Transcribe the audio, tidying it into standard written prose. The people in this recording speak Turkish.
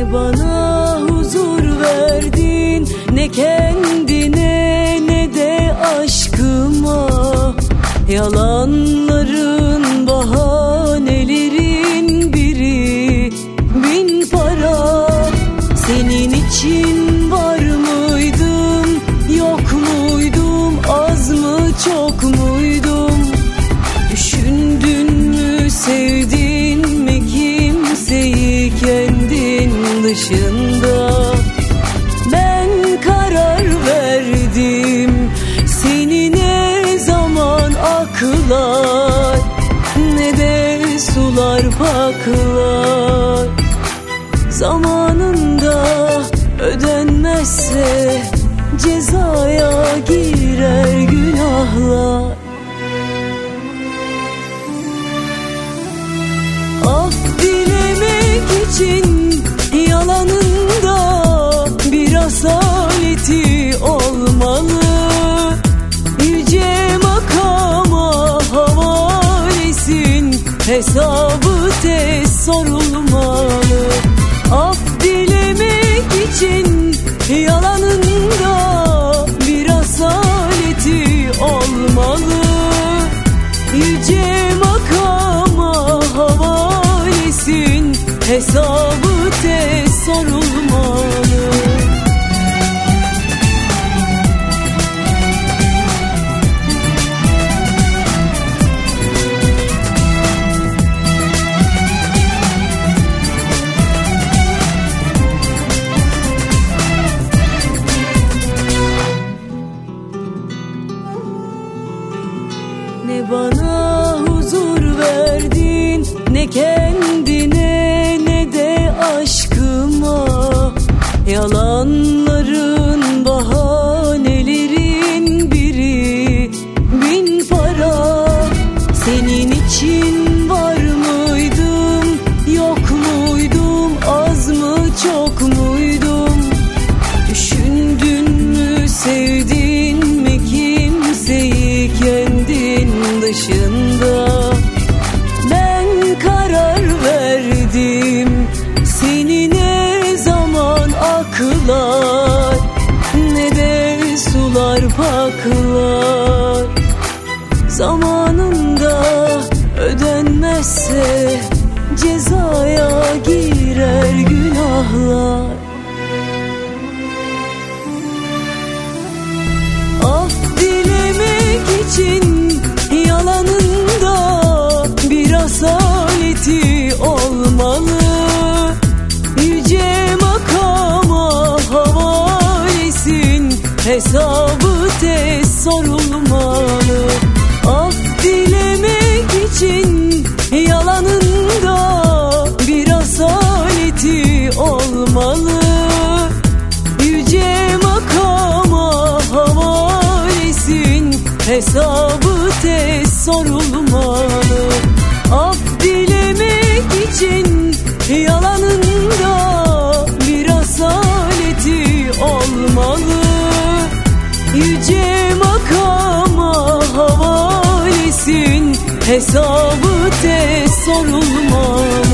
Ne bana huzur verdin, ne kendine ne de aşkıma. Yalanların, bahanelerin biri bin para. Senin için var mıydım, yok muydum, az mı çok muydum? Düşündün mü, sevdin mi kimseyi kendin dışında? Ben karar verdim, seni ne zaman aklar ne de sular paklar. Zamanında ödenmezse cezaya girer günahlar. Af dilemek için yalanında bir asaleti olmalı. Yüce makama havalesin, hesabı tez sorulmalı. Af dilemek için yalanında bir asaleti olmalı. Yüce makama havalesin, hesabı tez sorulmalı. Ne bana huzur verdin, ne kendine ne de aşkıma. Yalanların, bahanelerin biri bin para. Senin için var mıydım, yok muydum, az mı çok muydum? Düşündün mü, sevdin mi kimseyi kendin dışında? Ben karar verdim, seni ne zaman aklar ne de sular paklar. Zamanında ödenmezse cezaya girer günahlar. Af dilemek için yalanında bir asaleti olmalı. Yüce makama havalesin, hesabı tez sorulmalı. Af dilemek için yalanında bir asaleti olmalı. Yüce makama havalesin, hesabı tez sorulmalı. Af dilemek için yalanında bir asaleti olmalı. Yüce makama havalesin, hesabı tez sorulmalı.